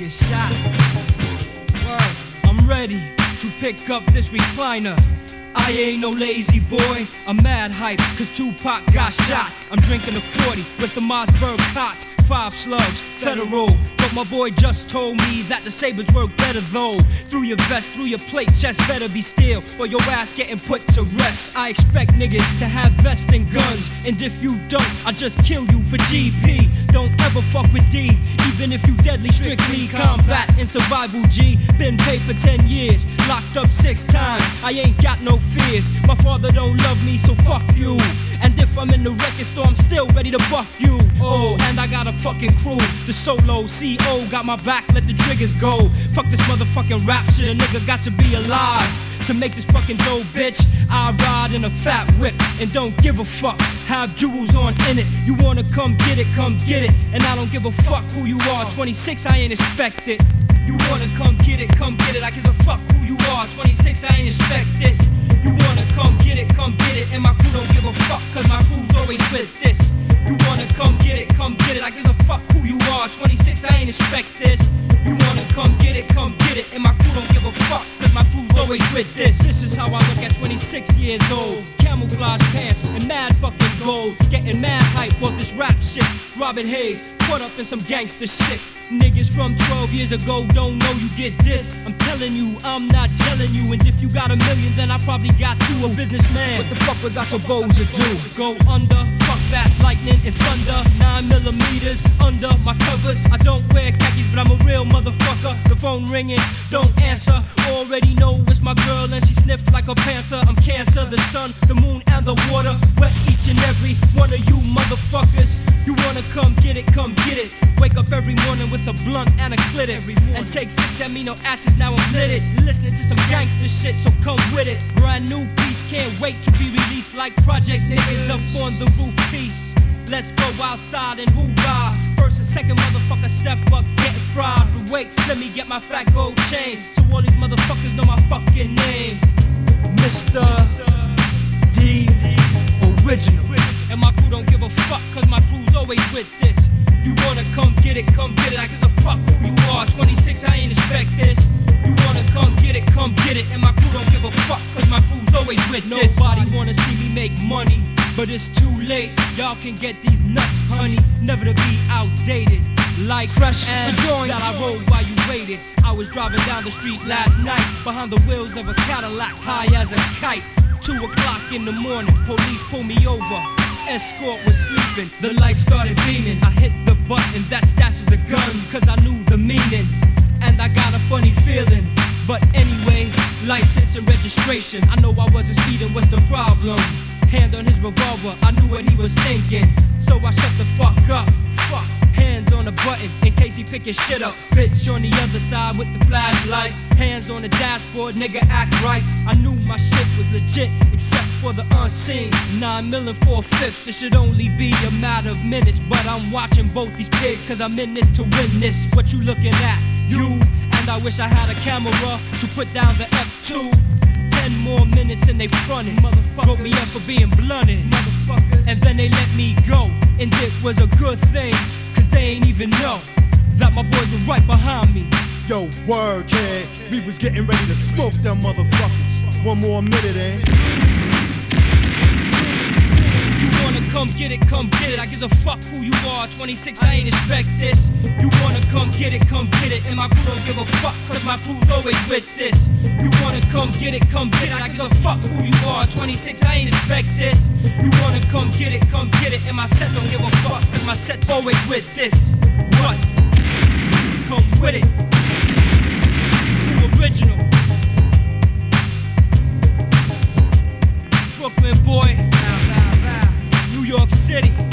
get shot. Word, I'm ready to pick up this recliner. I ain't no lazy boy, I'm mad hype, cause Tupac got shot. I'm drinking a 40 with the Mossberg cot, 5 slugs, federal. But my boy just told me that the sabers work better though. Through your vest, through your plate, chest better be steel, or your ass getting put to rest. I expect niggas to have vests and guns, and if you don't, I'll just kill you for GP. Don't ever fuck with D, even if you deadly. Strictly combat and survival G. Been paid for 10 years, locked up 6 times. I ain't got no fears, my father don't love me, so fuck you. And if I'm in the record store, I'm still ready to buck you. Oh, and I got a fucking crew. The solo CO got my back, let the triggers go. Fuck this motherfucking rap shit, a nigga got to be alive to make this fucking dope, bitch. I ride in a fat whip and don't give a fuck. Have jewels on in it. You wanna come get it, and I don't give a fuck who you are. 26, I ain't expect it. You wanna come get it, I give a fuck who you are. 26, I ain't expect this. You wanna come get it, and my crew don't give a fuck, cause my crew's always with this. You wanna come get it, I give a fuck who you are. 26, I ain't expect this. You wanna come get it, and my crew don't give a fuck, cause my crew's always with this. This is how I look at 26 years old. Camouflage pants and mad fucking gold. Getting mad hype off this rap shit. Robin Hayes, caught up in some gangster shit. Niggas from 12 years ago don't know you get this. I'm telling you, I'm not telling you. And if you got $1 million, then I probably got 2, a businessman. What the fuck was I supposed to do? Go under, fuck that, lightning and thunder. 9mm under my covers. I don't wear khakis, but I'm a real motherfucker. The phone ringing, don't answer. Already know it's my girl and she sniffed like a panther. I'm cancer, the sun, the moon and the water. Wet each and every one of you motherfuckers. You wanna come get it, Wake up every morning with a blunt and a clitter. And take 6 amino acids, now I'm lit it. Listening to some gangster shit, so come with it. Brand new piece, can't wait to be released. Like Project niggas up on the roof piece. Let's go outside and hoorah. First and second motherfucker step up, getting fried. But wait, let me get my fat gold chain, so all these motherfuckers know my fucking name. Mr. D. Original. And my crew don't give a fuck, cause my crew's always with this. You wanna come get it, I give a fuck who you are. 26, I ain't expect this. You wanna come get it, and my crew don't give a fuck, cause my crew's always with this. Nobody wanna see me make money, but it's too late. Y'all can get these nuts, honey, never to be outdated. Like fresh and that I rolled while you waited. I was driving down the street last night, behind the wheels of a Cadillac, high as a kite. 2 o'clock in the morning, police pulled me over. Escort was sleeping, the lights started beaming. I hit the button that stashes the guns, cause I knew the meaning. And I got a funny feeling. But anyway, license and registration. I know I wasn't speeding, what's the problem? Hand on his revolver, I knew what he was thinking. So I shut the fuck up. Fuck. Hand on the button in case he pick his shit up. Bitch on the other side with the flashlight. Hands on the dashboard, nigga act right. I knew my shit was legit, except for the unseen. 9mm 4/5, it should only be a matter of minutes. But I'm watching both these pigs, cause I'm in this to win this. What you looking at? You. And I wish I had a camera to put down the F2. 10 more minutes and they fronted. Motherfuckers wrote me up for being blunted. Motherfuckers. And then they let me go. And it was a good thing, cause they ain't even know that my boys were right behind me. Yo, word, kid. We was getting ready to smoke them motherfuckers. 1 more minute, You wanna come get it, I give a fuck who you are. 26, I ain't expect this. You wanna come get it, and my crew don't give a fuck, cause my crew's always with this. You wanna come get it, I give a fuck who you are. 26, I ain't expect this. You wanna come get it, and my set don't give a fuck, cause my set's always with this. What? Come with it. True original. Brooklyn boy. New York City.